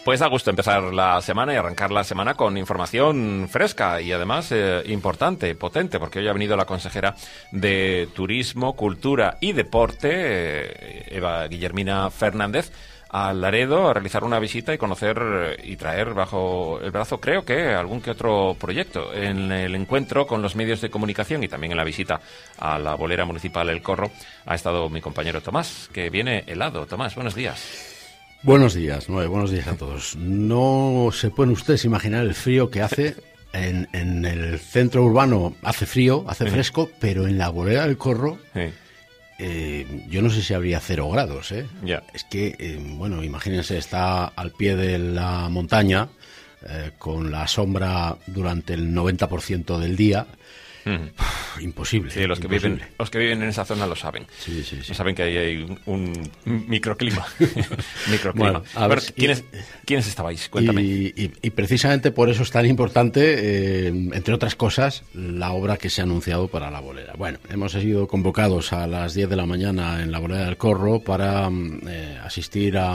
Pues da gusto empezar la semana y arrancar la semana con información fresca y además importante, potente, porque hoy ha venido la consejera de Turismo, Cultura y Deporte, Eva Guillermina Fernández, a Laredo a realizar una visita y conocer y traer bajo el brazo, creo que algún que otro proyecto. En el encuentro con los medios de comunicación y también en la visita a la bolera municipal El Corro ha estado mi compañero Tomás, que viene helado. Tomás, buenos días. Buenos días, buenos días a todos. No se pueden ustedes imaginar el frío que hace en el centro urbano. Hace frío, hace fresco, pero en la bolera del Corro, yo no sé si habría 0 grados. Ya. Es que, imagínense, está al pie de la montaña, con la sombra durante el 90% del día. Imposible. Sí, los que viven en esa zona lo saben. Sí. Saben que hay un microclima. Bueno, a ver, ¿quiénes estabais? Cuéntame. Y precisamente por eso es tan importante, entre otras cosas, la obra que se ha anunciado para la bolera. Bueno, hemos sido convocados a las 10 de la mañana en la bolera del Corro para asistir a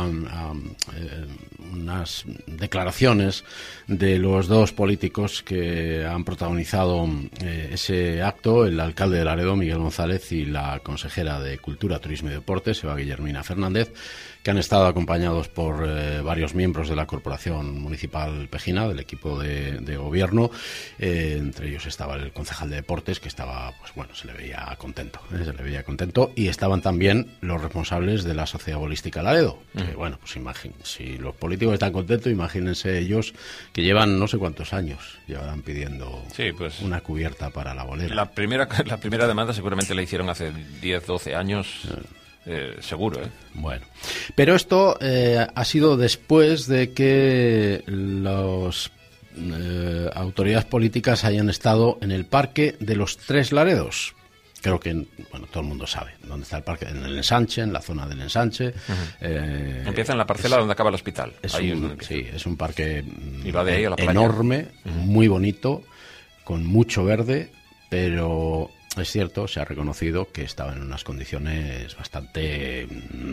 unas declaraciones de los dos políticos que han protagonizado ese acto, el alcalde de Laredo, Miguel González, y la consejera de Cultura, Turismo y Deportes, Eva Guillermina Fernández, que han estado acompañados por varios miembros de la Corporación Municipal Pejina, del equipo de gobierno. Entre ellos estaba el concejal de Deportes, que estaba, se le veía contento, y estaban también los responsables de la Sociedad Bolística Laredo, que, si los políticos están contentos, imagínense ellos, que llevan no sé cuántos años llevarán pidiendo una cubierta para la bolera. La primera demanda seguramente la hicieron hace 10, 12 años. Seguro, ¿eh? Bueno, pero esto ha sido después de que las autoridades políticas hayan estado en el Parque de los Tres Laredos. Creo que, todo el mundo sabe dónde está el parque, en el ensanche, en la zona del ensanche. Empieza en la parcela donde acaba el hospital. Es un parque y va de ahí a la playa. Enorme, muy bonito, con mucho verde, pero es cierto, se ha reconocido que estaba en unas condiciones bastante,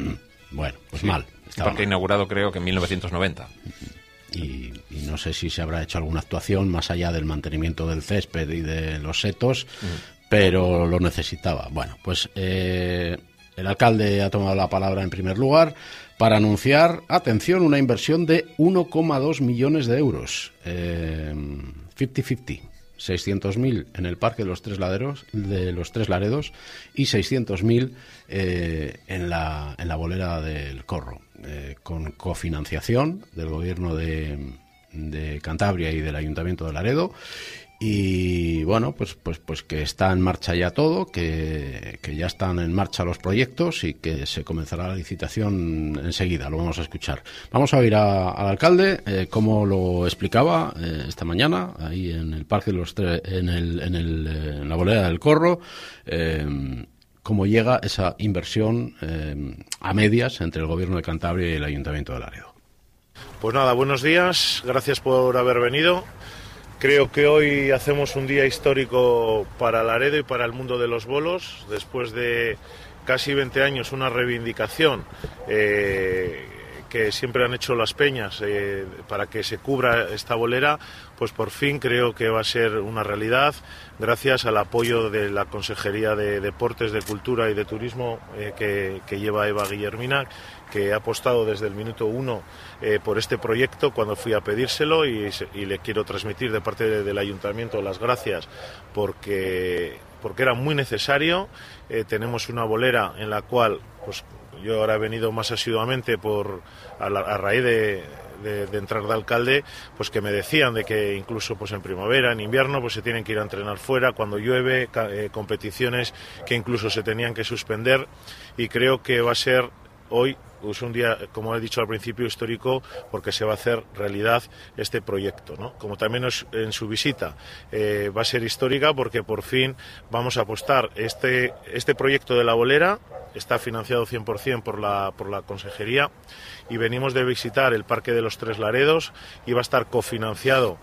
mal. Estaba parque inaugurado creo que en 1990. Y no sé si se habrá hecho alguna actuación más allá del mantenimiento del césped y de los setos, pero lo necesitaba. Bueno, pues el alcalde ha tomado la palabra en primer lugar para anunciar, atención, una inversión de 1,2 millones de euros. 50-50. 600.000 en el Parque de los Tres Laredos y 600.000 en la bolera del Corro, con cofinanciación del Gobierno de Cantabria y del Ayuntamiento de Laredo. Y pues que está en marcha ya todo, que ya están en marcha los proyectos y que se comenzará la licitación enseguida. Lo vamos a escuchar. Vamos a oír al alcalde cómo lo explicaba esta mañana ahí en el Parque de los en la bolera del Corro, cómo llega esa inversión a medias entre el Gobierno de Cantabria y el Ayuntamiento de Laredo. Pues nada, buenos días, gracias por haber venido. Creo que hoy hacemos un día histórico para Laredo y para el mundo de los bolos, después de casi 20 años, una reivindicación que siempre han hecho las peñas para que se cubra esta bolera, pues por fin creo que va a ser una realidad, gracias al apoyo de la Consejería de Deportes, de Cultura y de Turismo que lleva Eva Guillermina, que ha apostado desde el minuto 1 por este proyecto cuando fui a pedírselo, y le quiero transmitir de parte del Ayuntamiento las gracias porque era muy necesario. Tenemos una bolera en la cual yo ahora he venido más asiduamente a raíz de entrar de alcalde, pues que me decían de que incluso en primavera, en invierno, se tienen que ir a entrenar fuera, cuando llueve, competiciones que incluso se tenían que suspender, y creo que va a ser hoy es un día, como he dicho al principio, histórico, porque se va a hacer realidad este proyecto, ¿no? Como también en su visita va a ser histórica, porque por fin vamos a apostar este proyecto de la bolera. Está financiado 100% por la Consejería, y venimos de visitar el Parque de los Tres Laredos, y va a estar cofinanciado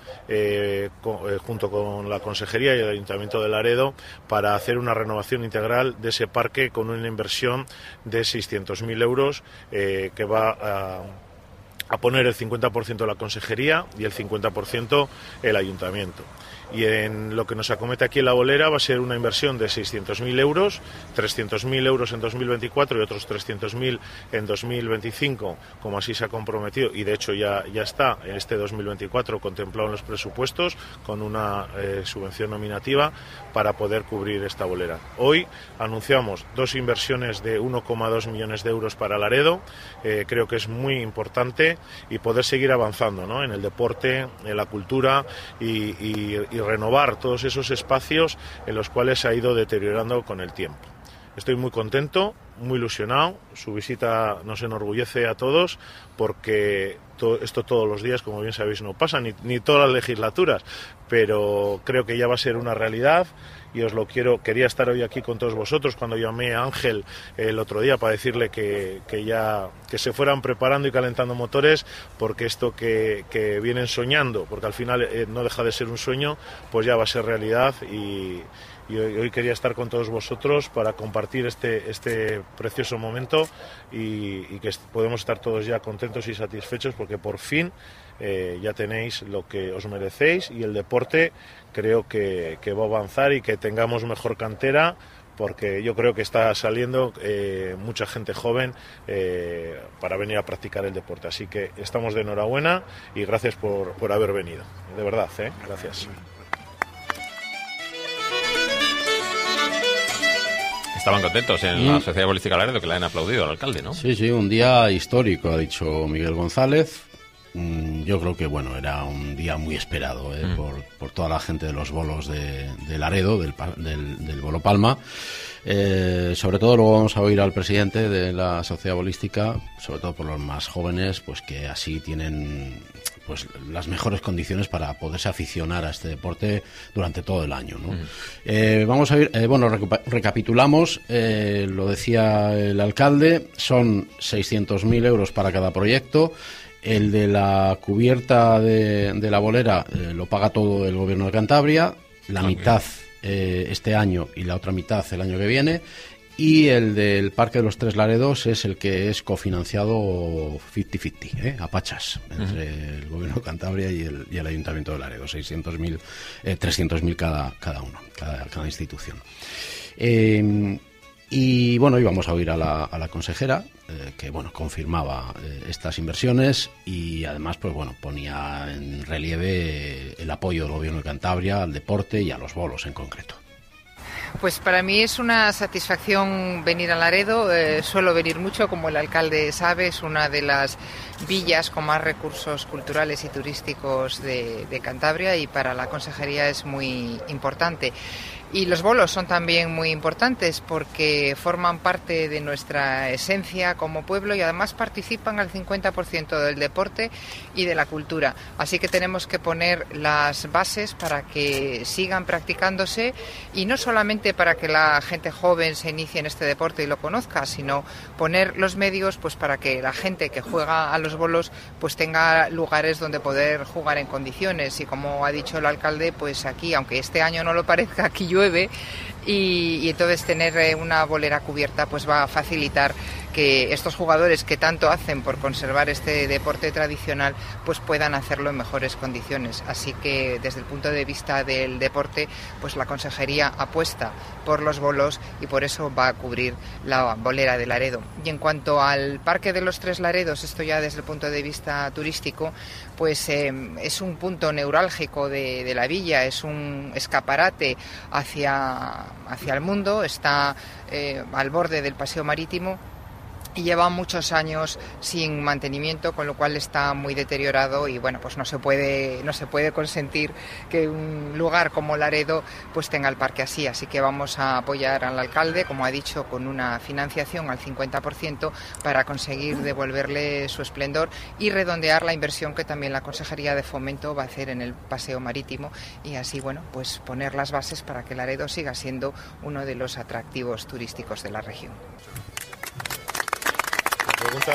junto con la Consejería y el Ayuntamiento de Laredo para hacer una renovación integral de ese parque con una inversión de 600.000 euros que va a poner el 50% la consejería y el 50% el ayuntamiento. Y en lo que nos acomete aquí en La Bolera va a ser una inversión de 600.000 euros, 300.000 euros en 2024 y otros 300.000 en 2025, como así se ha comprometido, y de hecho ya está en este 2024 contemplado en los presupuestos con una subvención nominativa para poder cubrir esta bolera. Hoy anunciamos 2 inversiones de 1,2 millones de euros para Laredo. Creo que es muy importante y poder seguir avanzando, ¿no?, en el deporte, en la cultura y renovar todos esos espacios en los cuales se ha ido deteriorando con el tiempo. Estoy muy contento, muy ilusionado. Su visita nos enorgullece a todos porque esto todos los días, como bien sabéis, no pasa, ni todas las legislaturas, pero creo que ya va a ser una realidad y os lo quería estar hoy aquí con todos vosotros cuando llamé a Ángel el otro día para decirle que se fueran preparando y calentando motores, porque esto que vienen soñando, porque al final no deja de ser un sueño, pues ya va a ser realidad y hoy quería estar con todos vosotros para compartir este precioso momento y que podemos estar todos ya contentos y satisfechos porque por fin ya tenéis lo que os merecéis y el deporte creo que va a avanzar y que tengamos mejor cantera, porque yo creo que está saliendo mucha gente joven para venir a practicar el deporte. Así que estamos de enhorabuena y gracias por haber venido. De verdad, gracias. Estaban contentos en la Sociedad Bolística Laredo, que le han aplaudido al alcalde, ¿no? Sí, un día histórico, ha dicho Miguel González. Yo creo que, bueno, era un día muy esperado por toda la gente de los bolos de Laredo, del Bolo Palma. Sobre todo luego vamos a oír al presidente de la Sociedad Bolística, sobre todo por los más jóvenes, pues que así tienen pues las mejores condiciones para poderse aficionar a este deporte durante todo el año, ¿no? Vamos a ir, recapitulamos, lo decía el alcalde, son 600.000 euros para cada proyecto. El de la cubierta de la bolera lo paga todo el Gobierno de Cantabria, la mitad este año y la otra mitad el año que viene, y el del Parque de los Tres Laredos es el que es cofinanciado 50-50, a pachas, entre el Gobierno de Cantabria y el Ayuntamiento de Laredo, 600.000, 300.000 cada uno, cada institución. Y bueno, íbamos a oír a la consejera que bueno, confirmaba estas inversiones y además pues bueno, ponía en relieve el apoyo del Gobierno de Cantabria al deporte y a los bolos en concreto. Pues para mí es una satisfacción venir a Laredo. Suelo venir mucho, como el alcalde sabe, es una de las villas con más recursos culturales y turísticos de Cantabria y para la consejería es muy importante. Y los bolos son también muy importantes porque forman parte de nuestra esencia como pueblo y además participan al 50% del deporte y de la cultura. Así que tenemos que poner las bases para que sigan practicándose y no solamente para que la gente joven se inicie en este deporte y lo conozca, sino poner los medios pues para que la gente que juega a los bolos pues tenga lugares donde poder jugar en condiciones. Y como ha dicho el alcalde, pues aquí, aunque este año no lo parezca, aquí llueve y entonces tener una bolera cubierta pues va a facilitar que estos jugadores que tanto hacen por conservar este deporte tradicional pues puedan hacerlo en mejores condiciones. Así que desde el punto de vista del deporte pues la consejería apuesta por los bolos y por eso va a cubrir la bolera de Laredo. Y en cuanto al Parque de los Tres Laredos, esto ya desde el punto de vista turístico, pues es un punto neurálgico de la villa, es un escaparate hacia el mundo, está al borde del paseo marítimo y lleva muchos años sin mantenimiento, con lo cual está muy deteriorado y bueno, pues no se puede consentir que un lugar como Laredo pues tenga el parque así que vamos a apoyar al alcalde, como ha dicho, con una financiación al 50% para conseguir devolverle su esplendor y redondear la inversión que también la Consejería de Fomento va a hacer en el paseo marítimo y así, bueno, pues poner las bases para que Laredo siga siendo uno de los atractivos turísticos de la región. Pregunta.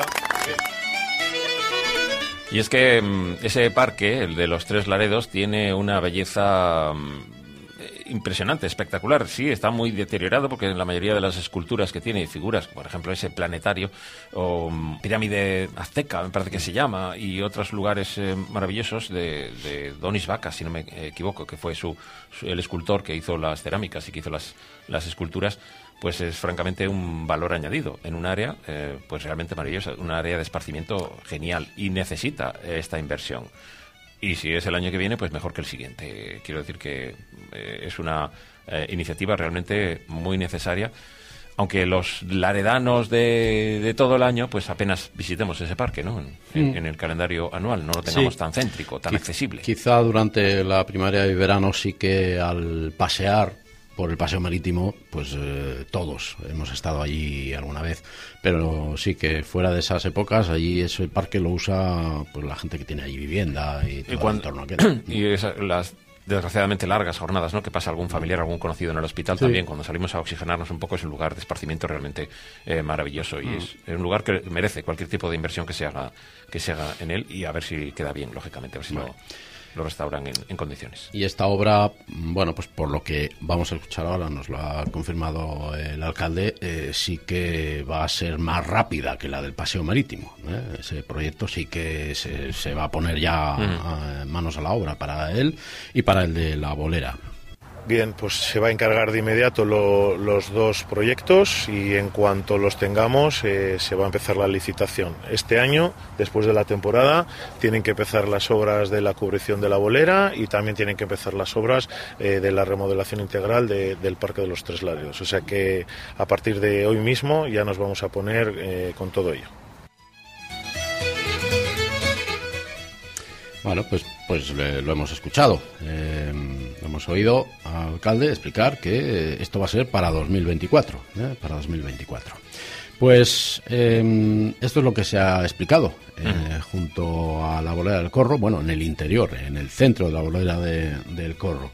Y es que ese parque, el de los Tres Laredos, tiene una belleza impresionante, espectacular. Sí, está muy deteriorado porque la mayoría de las esculturas que tiene, figuras, por ejemplo, ese planetario o pirámide azteca, me parece que se llama, y otros lugares maravillosos de Donis Vaca, si no me equivoco, que fue el escultor que hizo las cerámicas y que hizo las esculturas, pues es francamente un valor añadido en un área pues realmente maravillosa, un área de esparcimiento genial y necesita esta inversión. Y si es el año que viene, pues mejor que el siguiente. Quiero decir que es una iniciativa realmente muy necesaria, aunque los laredanos de todo el año pues apenas visitemos ese parque, ¿no? En el calendario anual, no lo tengamos tan céntrico, tan accesible. Quizá durante la primavera y verano sí que al pasear por el paseo marítimo, pues todos hemos estado allí alguna vez, pero sí que fuera de esas épocas, allí ese parque lo usa pues la gente que tiene allí vivienda y todo el entorno aquel. Y las desgraciadamente largas jornadas, ¿no? Que pasa algún familiar, algún conocido en el hospital también, cuando salimos a oxigenarnos un poco, es un lugar de esparcimiento realmente maravilloso y es un lugar que merece cualquier tipo de inversión que se haga en él, y a ver si queda bien, lógicamente, a ver si lo restauran en condiciones. Y esta obra, bueno, pues por lo que vamos a escuchar ahora, nos lo ha confirmado el alcalde, sí que va a ser más rápida que la del paseo marítimo. Ese proyecto sí que se va a poner ya manos a la obra para él y para el de la bolera. Bien, pues se va a encargar de inmediato los dos proyectos y en cuanto los tengamos se va a empezar la licitación. Este año, después de la temporada, tienen que empezar las obras de la cubrición de la bolera y también tienen que empezar las obras de la remodelación integral del Parque de los Tres Laredos. O sea que a partir de hoy mismo ya nos vamos a poner con todo ello. Bueno, pues lo hemos escuchado. Hemos oído al alcalde explicar que esto va a ser para 2024. Para 2024. Pues esto es lo que se ha explicado junto a la bolera del Corro, bueno, en el interior, en el centro de la bolera del Corro.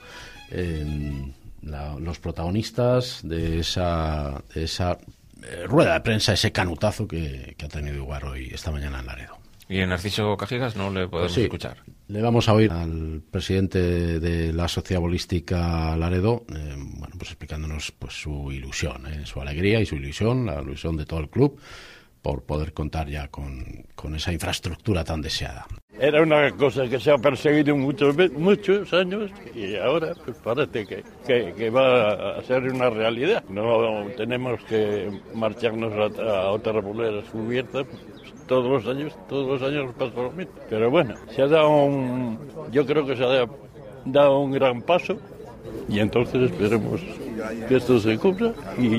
Los protagonistas de esa rueda de prensa, ese canutazo que ha tenido lugar hoy, esta mañana en Laredo. Y en Narciso Cajigas no le podemos escuchar. Le vamos a oír al presidente de la Sociedad Bolística Laredo, bueno, pues explicándonos pues su ilusión, su alegría y su ilusión, la ilusión de todo el club, por poder contar ya con esa infraestructura tan deseada. Era una cosa que se ha perseguido muchos años y ahora pues parece que va a ser una realidad. No tenemos que marcharnos a otras boleras cubiertas. Todos los años pasa lo mismo. Pero bueno, se ha dado yo creo que se ha dado un gran paso y entonces esperemos que esto se cumpla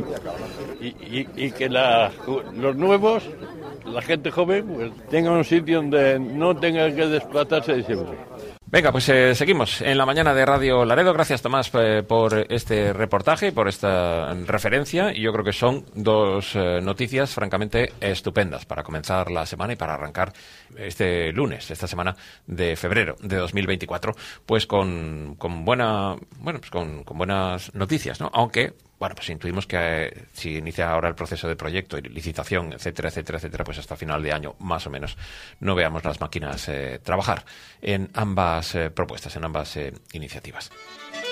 y que los nuevos, la gente joven, pues tenga un sitio donde no tenga que desplazarse de siempre. Venga, pues seguimos en la mañana de Radio Laredo. Gracias, Tomás, por este reportaje, por esta referencia. Y yo creo que son dos noticias francamente estupendas para comenzar la semana y para arrancar este lunes, esta semana de febrero de 2024, pues con buenas noticias, ¿no? Aunque, bueno, pues intuimos que si inicia ahora el proceso de proyecto y licitación, etcétera, pues hasta final de año, más o menos, no veamos las máquinas trabajar en ambas propuestas, en ambas iniciativas.